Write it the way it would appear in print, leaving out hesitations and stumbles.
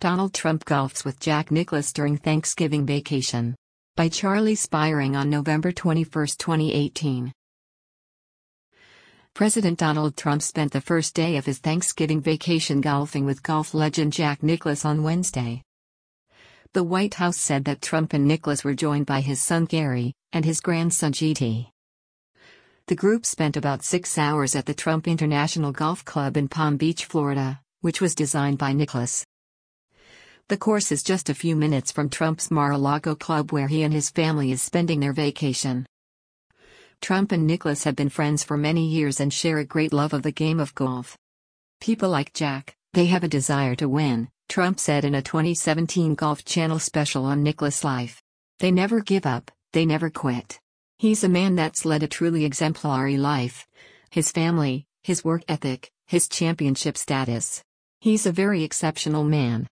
Donald Trump golfs with Jack Nicklaus during Thanksgiving vacation. By Charlie Spiring on November 21, 2018. President Donald Trump spent the first day of his Thanksgiving vacation golfing with golf legend Jack Nicklaus on Wednesday. The White House said that Trump and Nicklaus were joined by his son Gary and his grandson GT. The group spent about 6 hours at the Trump International Golf Club in Palm Beach, Florida, which was designed by Nicklaus. The course is just a few minutes from Trump's Mar-a-Lago club where he and his family is spending their vacation. Trump and Nicklaus have been friends for many years and share a great love of the game of golf. People like Jack, they have a desire to win, Trump said in a 2017 Golf Channel special on Nicklaus' life. They never give up, they never quit. He's a man that's led a truly exemplary life. His family, his work ethic, his championship status. He's a very exceptional man.